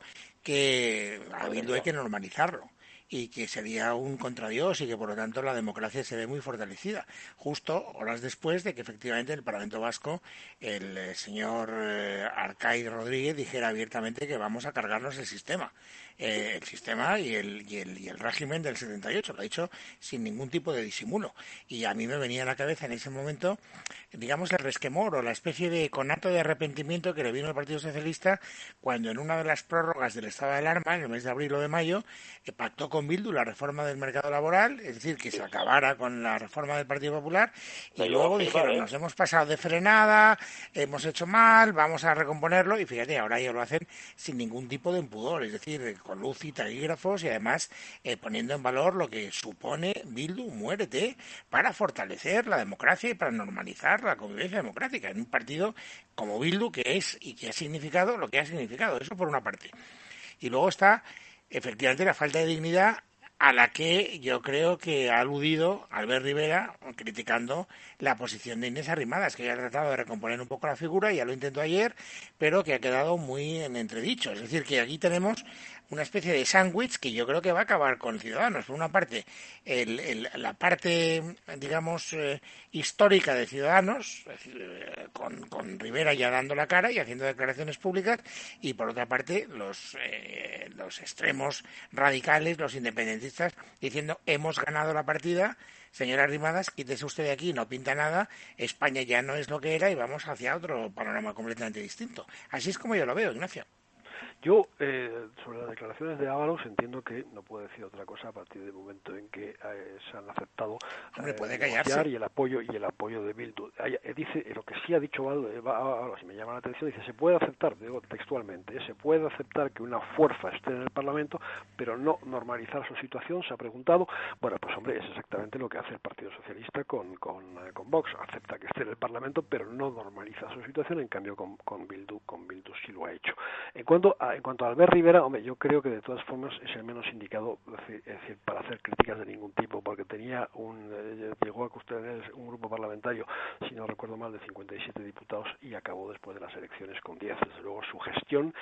que a Bildu hay que normalizarlo y que sería un contradios y que por lo tanto la democracia se ve muy fortalecida, justo horas después de que efectivamente en el Parlamento Vasco el eh, señor eh, Arcai Rodríguez dijera abiertamente que vamos a cargarnos el sistema. Eh, el sistema y el, y, el, y el régimen del setenta y ocho, lo ha dicho sin ningún tipo de disimulo. Y a mí me venía a la cabeza en ese momento, digamos, el resquemor o la especie de conato de arrepentimiento que le vino al Partido Socialista cuando en una de las prórrogas del estado de alarma, en el mes de abril o de mayo, eh, pactó con Bildu la reforma del mercado laboral, es decir, que se acabara con la reforma del Partido Popular, y luego dijeron, nos hemos pasado de frenada, hemos hecho mal, vamos a recomponerlo, y fíjate, ahora ya lo hacen sin ningún tipo de impudor, es decir, con luz y taquígrafos y además eh, poniendo en valor lo que supone Bildu, muérete, para fortalecer la democracia y para normalizar la convivencia democrática en un partido como Bildu, que es y que ha significado lo que ha significado. Eso por una parte. Y luego está efectivamente la falta de dignidad a la que yo creo que ha aludido Albert Rivera criticando la posición de Inés Arrimadas, que ya ha tratado de recomponer un poco la figura, ya lo intentó ayer, pero que ha quedado muy en entredicho. Es decir, que aquí tenemos una especie de sándwich que yo creo que va a acabar con Ciudadanos. Por una parte, el, el, la parte, digamos, eh, histórica de Ciudadanos, es decir, eh, con, con Rivera ya dando la cara y haciendo declaraciones públicas, y por otra parte, los, eh, los extremos radicales, los independentistas, diciendo hemos ganado la partida, señora Arrimadas, quítese usted de aquí, no pinta nada, España ya no es lo que era y vamos hacia otro panorama completamente distinto. Así es como yo lo veo, Ignacio. Yo, eh, sobre las declaraciones de Ábalos, entiendo que no puede decir otra cosa a partir del momento en que eh, se han aceptado Hombre, eh, puede callarse. y el apoyo y el apoyo de Bildu. Eh, dice lo que sí ha dicho Ábalos, y me llama la atención, dice se puede aceptar, digo textualmente, eh, se puede aceptar que una fuerza esté en el Parlamento, pero no normalizar su situación. Se ha preguntado, bueno, pues hombre, es exactamente lo que hace el Partido Socialista con con, eh, con Vox, acepta que esté en el Parlamento, pero no normaliza su situación. En cambio, con, con Bildu, con Bildu sí lo ha hecho. En cuanto a En cuanto a Albert Rivera, hombre, yo creo que de todas formas es el menos indicado, es decir, para hacer críticas de ningún tipo, porque tenía un, eh, llegó a construir un grupo parlamentario, si no recuerdo mal, de cincuenta y siete diputados y acabó después de las elecciones con diez. Desde luego su gestión,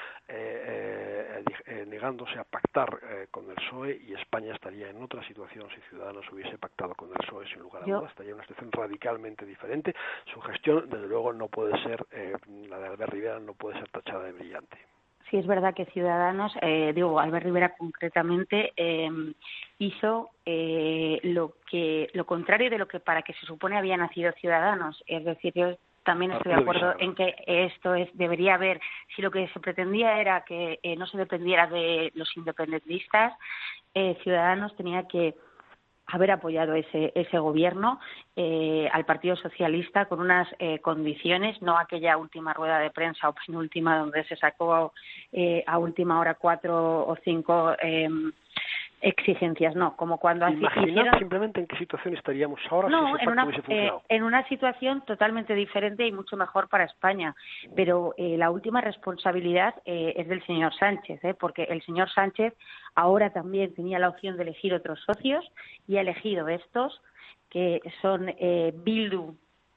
eh, eh, eh, negándose a pactar eh, con el P S O E, y España estaría en otra situación si Ciudadanos hubiese pactado con el P S O E, sin lugar a dudas, estaría en una situación radicalmente diferente. Su gestión, desde luego, no puede ser, eh, la de Albert Rivera no puede ser tachada de brillante. Sí, es verdad que Ciudadanos, eh, digo, Albert Rivera concretamente, eh, hizo eh, lo que lo contrario de lo que para que se supone había nacido Ciudadanos. Es decir, yo también estoy de acuerdo en que esto es debería haber, si lo que se pretendía era que eh, no se dependiera de los independentistas, eh, Ciudadanos tenía que haber apoyado ese ese gobierno eh, al Partido Socialista con unas eh, condiciones, no aquella última rueda de prensa o penúltima donde se sacó eh, a última hora cuatro o cinco eh, exigencias, no, como cuando así hicieron simplemente en qué situación estaríamos ahora no, si ese en una hubiese funcionado. Eh, en una situación totalmente diferente y mucho mejor para España, pero eh, la última responsabilidad eh, es del señor Sánchez, eh, porque el señor Sánchez ahora también tenía la opción de elegir otros socios y ha elegido estos que son eh, Bildu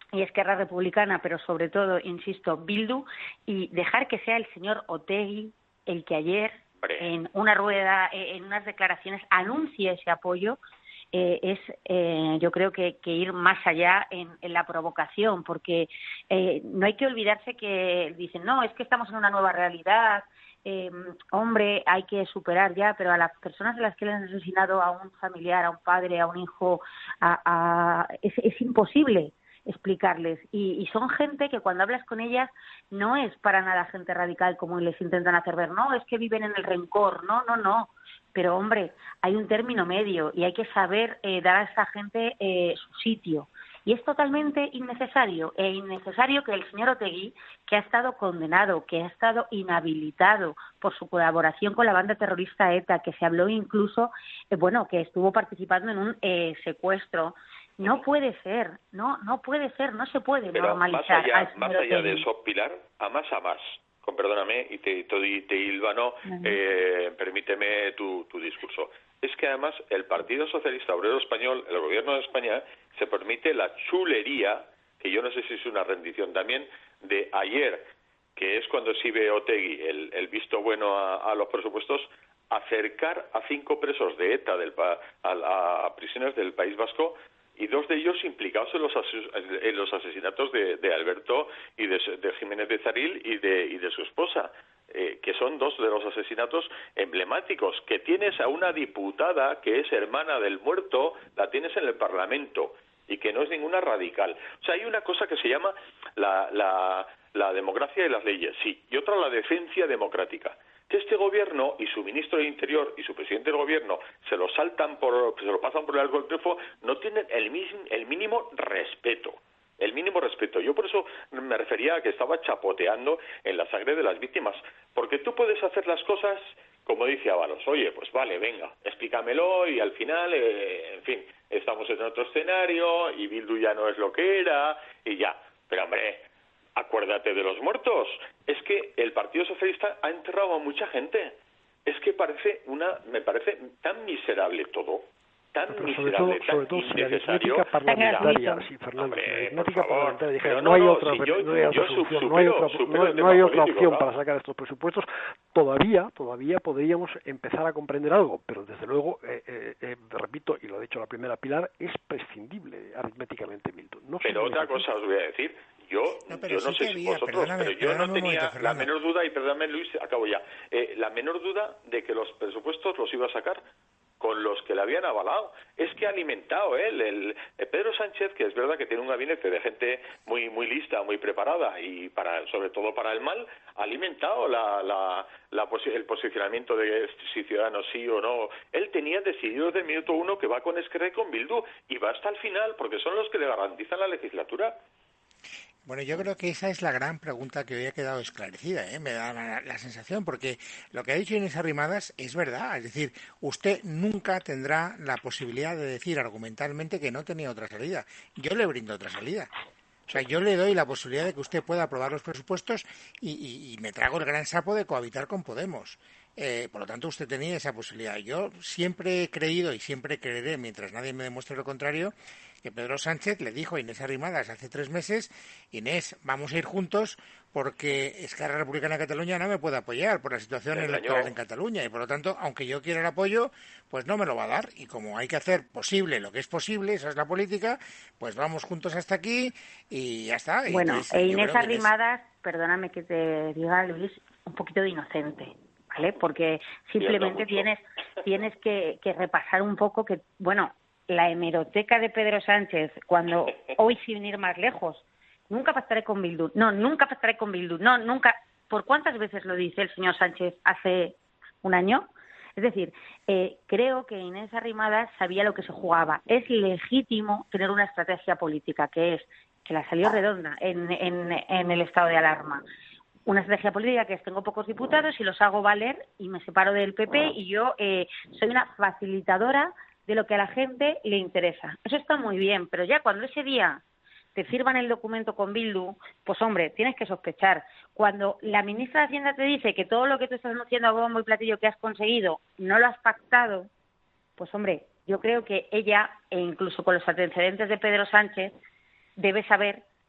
y Esquerra Republicana, pero sobre todo, insisto, Bildu, y dejar que sea el señor Otegi el que ayer, en una rueda, en unas declaraciones, anuncie ese apoyo, eh, es, eh, yo creo que, que ir más allá en, en la provocación, porque eh, no hay que olvidarse que dicen, no, es que estamos en una nueva realidad, eh, hombre, hay que superar ya, pero a las personas a las que le han asesinado a un familiar, a un padre, a un hijo, a, a, es, es imposible explicarles, y, y son gente que cuando hablas con ellas no es para nada gente radical como les intentan hacer ver, no, es que viven en el rencor, no, no, no, pero hombre, hay un término medio y hay que saber eh, dar a esta gente eh, su sitio, y es totalmente innecesario, e innecesario que el señor Otegi, que ha estado condenado, que ha estado inhabilitado por su colaboración con la banda terrorista ETA, que se habló incluso, eh, bueno, que estuvo participando en un eh, secuestro. No puede ser, no, no puede ser, no se puede Pero normalizar. Más allá, más allá de eso, Pilar, a más a más, con perdóname y te, te, te hilvano, uh-huh. eh, permíteme tu, tu discurso. Es que además el Partido Socialista Obrero Español, el Gobierno de España, se permite la chulería, que yo no sé si es una rendición también, de ayer, que es cuando exhibe Otegi el, el visto bueno a, a los presupuestos, acercar a cinco presos de ETA, del, a, a, a prisioneros del País Vasco, y dos de ellos implicados en los, en los asesinatos de, de Alberto y de, de Jiménez Becerril y de, y de su esposa, eh, que son dos de los asesinatos emblemáticos. Que tienes a una diputada que es hermana del muerto, la tienes en el Parlamento, y que no es ninguna radical. O sea, hay una cosa que se llama la, la, la democracia y las leyes, sí, y otra la decencia democrática. Que este gobierno y su ministro de Interior y su presidente del gobierno se lo saltan por, se lo pasan por el arco del triunfo, no tienen el, el mínimo respeto. El mínimo respeto. Yo por eso me refería a que estaba chapoteando en la sangre de las víctimas. Porque tú puedes hacer las cosas, como dice Ábalos, oye, pues vale, venga, explícamelo y al final, eh, en fin, estamos en otro escenario y Bildu ya no es lo que era y ya. Pero hombre, acuérdate de los muertos. Es que el Partido Socialista ha enterrado a mucha gente. Es que parece una, me parece tan miserable todo, tan pero miserable, sobre todo, sobre todo si la aritmética parlamentaria, sí, Fernando, Hombre, si la aritmética parlamentaria dijera, no, no hay no, otra, si yo, no hay otra yo solución, supero, no hay otra, no, no hay otra político, opción ¿no? para sacar estos presupuestos, todavía, todavía podríamos empezar a comprender algo, pero desde luego, eh, eh, eh, repito, y lo ha dicho la primera Pilar, es prescindible aritméticamente Bildu. No pero otra cosa os voy a decir, yo no, yo no sí sé si había, vosotros, pero yo no tenía momento, la menor duda, y perdóname Luis, acabo ya, eh, la menor duda de que los presupuestos los iba a sacar con los que le habían avalado. Es que ha alimentado él, el, el Pedro Sánchez, que es verdad que tiene un gabinete de gente muy muy lista, muy preparada y para sobre todo para el mal, ha alimentado la, la, la el posicionamiento de si Ciudadanos sí o no. Él tenía decidido desde el minuto uno que va con Esquerra y con Bildu y va hasta el final porque son los que le garantizan la legislatura. Bueno, yo creo que esa es la gran pregunta que hoy ha quedado esclarecida, ¿eh? Me da la, la sensación, porque lo que ha dicho Inés Arrimadas es verdad, es decir, usted nunca tendrá la posibilidad de decir argumentalmente que no tenía otra salida. Yo le brindo otra salida. O sea, yo le doy la posibilidad de que usted pueda aprobar los presupuestos y, y, y me trago el gran sapo de cohabitar con Podemos. Eh, por lo tanto, usted tenía esa posibilidad. Yo siempre he creído y siempre creeré, mientras nadie me demuestre lo contrario, que Pedro Sánchez le dijo a Inés Arrimadas hace tres meses, Inés, vamos a ir juntos porque Esquerra Republicana de Cataluña no me puede apoyar por la situación electoral en Cataluña y por lo tanto, aunque yo quiera el apoyo, pues no me lo va a dar y como hay que hacer posible lo que es posible, esa es la política, pues vamos juntos hasta aquí y ya está. Bueno, Entonces, e Inés Arrimadas, Inés... perdóname que te diga, Luis, un poquito de inocente, ¿vale? Porque simplemente tienes tienes que, que repasar un poco que, bueno, la hemeroteca de Pedro Sánchez, cuando hoy sin ir más lejos, nunca pactaré con Bildu, no, nunca pactaré con Bildu, no, nunca, ¿por cuántas veces lo dice el señor Sánchez hace un año? Es decir, eh, creo que Inés Arrimadas sabía lo que se jugaba. Es legítimo tener una estrategia política, que es que la salió redonda en, en, en el estado de alarma. Una estrategia política que es, tengo pocos diputados y los hago valer y me separo del P P y yo eh, soy una facilitadora de lo que a la gente le interesa. Eso está muy bien, pero ya cuando ese día te firman el documento con Bildu, pues hombre, tienes que sospechar. Cuando la ministra de Hacienda te dice que todo lo que tú estás anunciando a bombo y platillo que has conseguido no lo has pactado, pues hombre, yo creo que ella, e incluso con los antecedentes de Pedro Sánchez, debe saber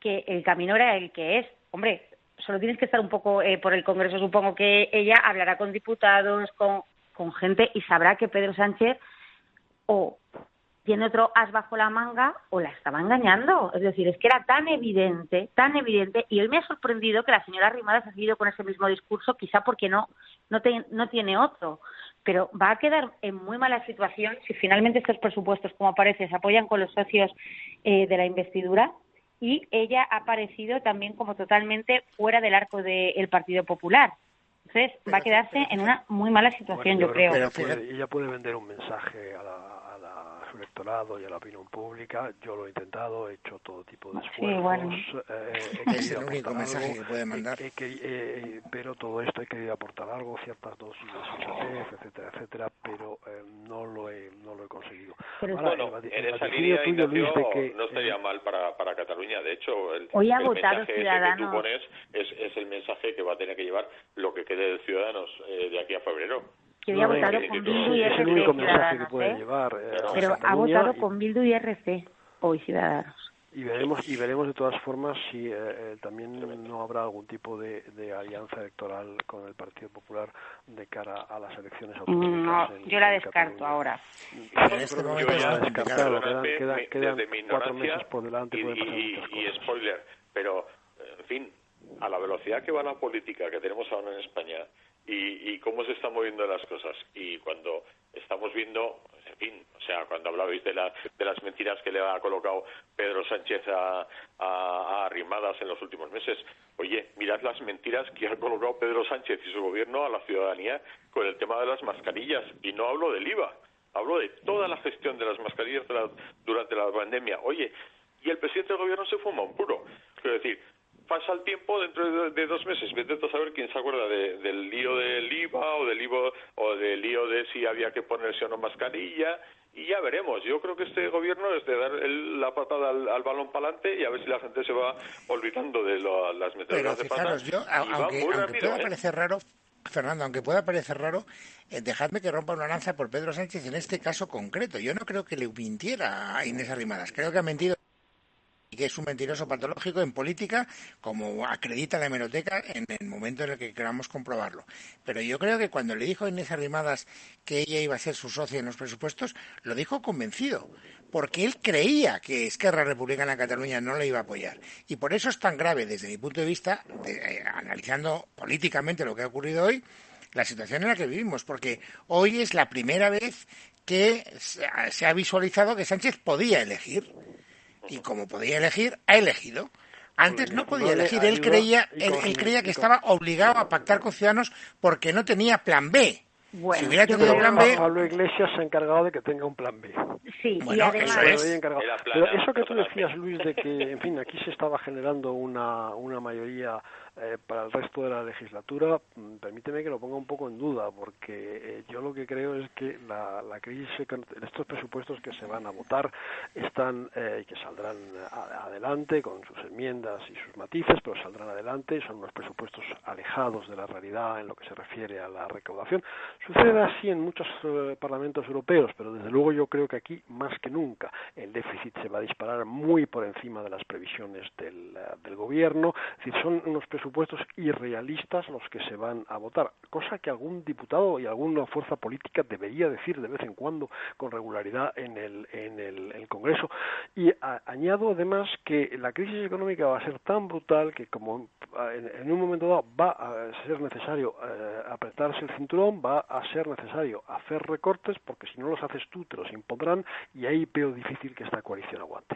que el camino era el que es. Hombre, solo tienes que estar un poco eh, por el Congreso. Supongo que ella hablará con diputados, con, con gente, y sabrá que Pedro Sánchez o tiene otro as bajo la manga o la estaba engañando. Es decir, es que era tan evidente, tan evidente, y hoy me ha sorprendido que la señora Arrimadas ha seguido con ese mismo discurso, quizá porque no, no, te, no tiene otro. Pero va a quedar en muy mala situación si finalmente estos presupuestos, como parece, se apoyan con los socios eh, de la investidura, y ella ha aparecido también como totalmente fuera del arco del Partido Popular. Entonces va a quedarse en una muy mala situación, bueno, yo creo. Ella puede, ella puede vender un mensaje a la su electorado y a la opinión pública. Yo lo he intentado, he hecho todo tipo de esfuerzos. Sí, bueno. eh, es el único mensaje algo, que puede mandar. He, he, eh, pero todo esto he querido aportar algo, ciertas dosis de sensatez, etcétera, etcétera, pero eh, no lo he no lo he conseguido. Pero Ahora, bueno, el, en el esa línea, tuyo, Ignacio, Luis, de que, no estaría eh, mal para, para Cataluña. De hecho, el, hoy ha el votado mensaje Ciudadanos. que tú pones es, es el mensaje que va a tener que llevar lo que quede de Ciudadanos eh, de aquí a febrero. Que hoy ha votado con Bildu y R C. Es el único mensaje que puede llevar. Eh, pero ha votado con Bildu y R C, hoy Ciudadanos. Y veremos y veremos de todas formas si eh, eh, también no habrá algún tipo de, de alianza electoral con el Partido Popular de cara a las elecciones autonómicas. No, en, yo la en descarto Cataluña. ahora. En este momento ya descartado, quedan, me, quedan, me, quedan desde mi cuatro meses por delante, y, pueden pasar y, muchas y cosas. Spoiler, pero en fin, a la velocidad que va la política que tenemos ahora en España y, y cómo se están moviendo las cosas, y cuando estamos viendo, en fin, o sea, cuando hablabais de, la, de las mentiras que le ha colocado Pedro Sánchez a, a, a Arrimadas en los últimos meses, oye, mirad las mentiras que ha colocado Pedro Sánchez y su gobierno a la ciudadanía con el tema de las mascarillas, y no hablo del I V A, hablo de toda la gestión de las mascarillas de la, durante la pandemia. Oye, y el presidente del gobierno se fuma un puro, quiero decir, pasa el tiempo, dentro de, de dos meses vete a saber quién se acuerda de, del lío del I V A o del I V A o del lío de si había que ponerse o no mascarilla, y ya veremos. Yo creo que este gobierno es de dar el, la patada al, al balón para adelante y a ver si la gente se va olvidando de lo, las meteduras de pata. Yo, aunque, aunque rápido, pueda ¿eh? parecer raro, Fernando, aunque pueda parecer raro, eh, dejadme que rompa una lanza por Pedro Sánchez en este caso concreto. Yo no creo que le mintiera a Inés Arrimadas, creo que ha mentido, y que es un mentiroso patológico en política, como acredita la hemeroteca en el momento en el que queramos comprobarlo. Pero yo creo que cuando le dijo a Inés Arrimadas que ella iba a ser su socia en los presupuestos, lo dijo convencido, porque él creía que Esquerra Republicana de Cataluña no le iba a apoyar. Y por eso es tan grave, desde mi punto de vista, de, eh, analizando políticamente lo que ha ocurrido hoy, la situación en la que vivimos, porque hoy es la primera vez que se ha, se ha visualizado que Sánchez podía elegir. Y como podía elegir, ha elegido. Antes no podía elegir, él creía, él, él creía que estaba obligado a pactar con Ciudadanos porque no tenía plan B. Bueno, si hubiera tenido plan B... Pablo Iglesias se ha encargado de que tenga un plan B. Sí, bueno, y además... eso es. Pero eso que tú decías, Luis, de que, en fin, aquí se estaba generando una, una mayoría eh, para el resto de la legislatura, permíteme que lo ponga un poco en duda, porque eh, yo lo que creo es que la, la crisis, estos presupuestos que se van a votar están y eh, que saldrán a, adelante con sus enmiendas y sus matices, pero saldrán adelante, son unos presupuestos alejados de la realidad en lo que se refiere a la recaudación. Sucede así en muchos eh, parlamentos europeos, pero desde luego yo creo que aquí más que nunca el déficit se va a disparar muy por encima de las previsiones del, uh, del gobierno. Es decir, son unos presupuestos irrealistas los que se van a votar, cosa que algún diputado y alguna fuerza política debería decir de vez en cuando con regularidad en el, en el, el Congreso. Y a, añado además que la crisis económica va a ser tan brutal que como en, en un momento dado va a ser necesario eh, apretarse el cinturón, va a ser necesario hacer recortes, porque si no los haces tú te los impondrán, y ahí veo difícil que esta coalición aguante.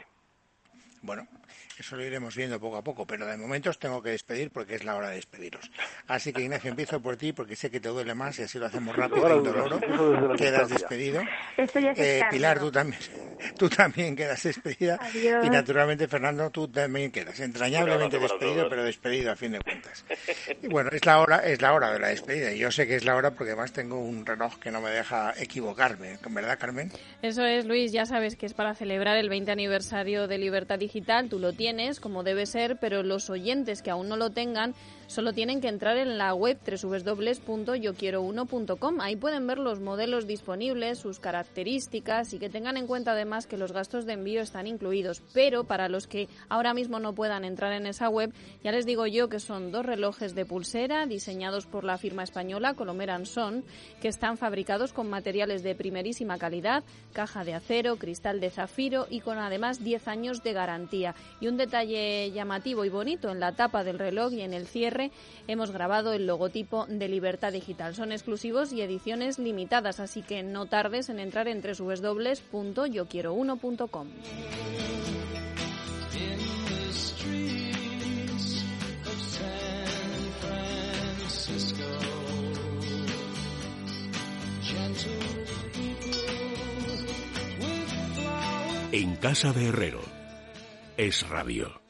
Bueno, eso lo iremos viendo poco a poco, pero de momento os tengo que despedir porque es la hora de despediros. Así que, Ignacio, empiezo por ti porque sé que te duele más y así lo hacemos rápido e indoloro. Quedas despedido. Eh, Pilar, tú también, tú también quedas despedida. Adiós. Y, naturalmente, Fernando, tú también quedas entrañablemente despedido, pero despedido a fin de cuentas. Y bueno, es la hora, es la hora de la despedida. Y yo sé que es la hora porque además tengo un reloj que no me deja equivocarme. ¿Verdad, Carmen? Eso es, Luis. Ya sabes que es para celebrar el veinte aniversario de Libertad Digital. Tú lo tienes, como debe ser, pero los oyentes que aún no lo tengan Solo tienen que entrar en la web doble u doble u doble u punto yo quiero uno punto com. Ahí pueden ver los modelos disponibles, sus características y que tengan en cuenta además que los gastos de envío están incluidos. Pero para los que ahora mismo no puedan entrar en esa web, ya les digo yo que son dos relojes de pulsera diseñados por la firma española Colomer and Son, que están fabricados con materiales de primerísima calidad, caja de acero, cristal de zafiro y con además diez años de garantía. Y un detalle llamativo y bonito, en la tapa del reloj y en el cierre hemos grabado el logotipo de Libertad Digital. Son exclusivos y ediciones limitadas, así que no tardes en entrar en doble u doble u doble u punto yo quiero uno punto com. En casa de Herrero. Es Radio.